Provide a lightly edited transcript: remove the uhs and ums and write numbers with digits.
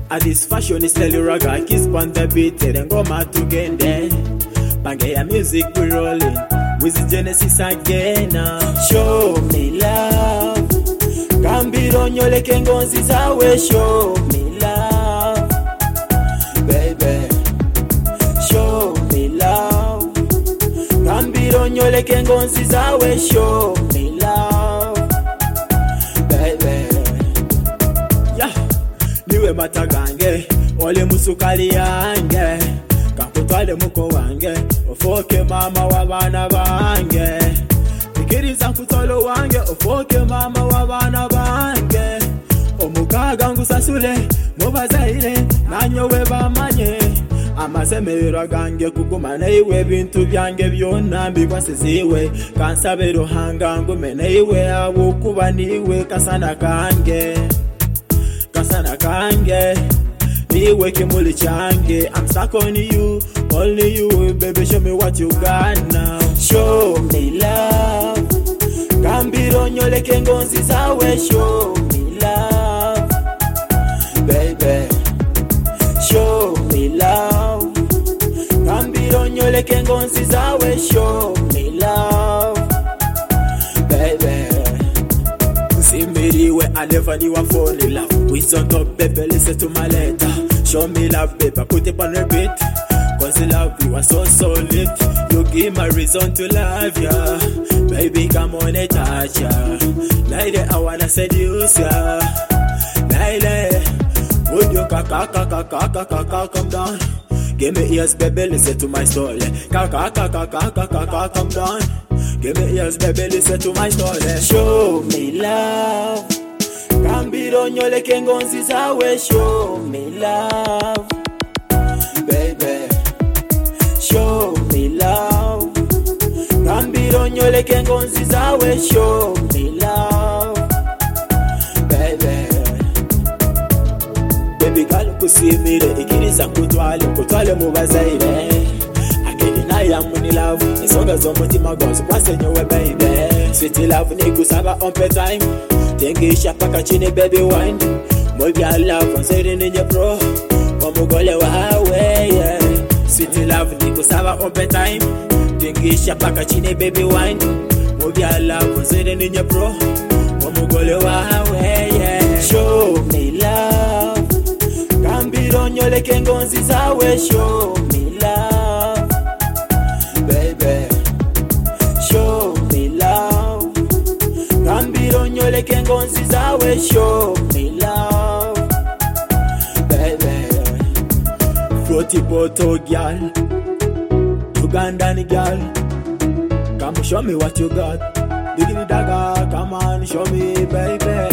At this fashion is Lily Raga, kiss on the beat, then go mad to get there. Pangea music we rolling, with the Genesis again. Show me love, Gambiro nyole kengonzi zawe. Show me love, baby. Show me love, Gambiro nyole kengonzi zawe. Show me love, baby. Yeah, niwe matagange, ole musukali yange. Kakutwale muko wange, ofoke mama wabana bange. Ikiriza kutolo wange, ofoke mama wabana bange. Omukaga ngusasule, mubazaire, nanyowe bamanye. Amasemero gange kugumana iwe bintu byange byona mbigwasiziwe. Kansabe ruhanga ngumene iwe abukuba niwe kasana kange. Kasana kange. Niwe kimuli change, I'm stuck on you, only you, baby, show me what you got now. Show me love, Gambiro nyole kengonzi zawe. Show me love, baby. Show me love, Gambiro nyole kengonzi zawe. Show me love, baby. Simbiriwe I never knew I fall in love. We don't up, baby, listen to my letter. Show me love, baby, put it on repeat. Cause I love you, are so solid. You give my reason to love ya. Baby, come on and touch ya. Lady, I wanna seduce ya. Lady, would you come down? Give me ears, baby, listen to my story. Come down. Give me ears, baby, listen to my story. Show me love, Gambiro nyole kengonzi zawe. Show me love, baby. Show me love, Gambiro nyole kengonzi zawe. Show me love, baby. Baby girl kusimire, ikiriza kutwale mubazaire. Akini na ya muni love, isonga zomutima gwazo kwasenyowe baby. Sweet love nikusaba on pay time. Tengisha paka chini baby wine. Mobi I love on sitting in your bro. Omugole wawe yeah. Sweet love nikusaba on pay time. Tengisha paka chini baby wine. Mobi I love on sitting in your bro. Omugole wawe yeah. Show me love, Gambiro nyole kengonzi zawe. Show me love, baby. Show me love, Gambiro nyole kengonzi zawe. Show me love, baby. Fruity bottle girl, Ugandan girl, come show me what you got. Diggity dagger, come on, show me, baby.